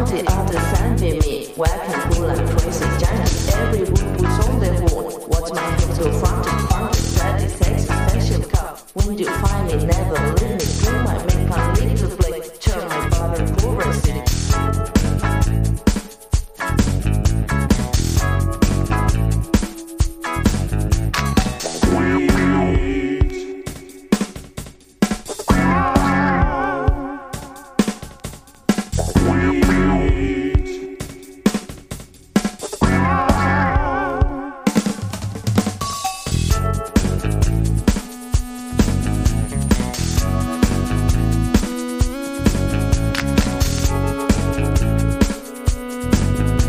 the other envy me. Why can pull like crazy giant? Every room puts on their horn. What my hips so front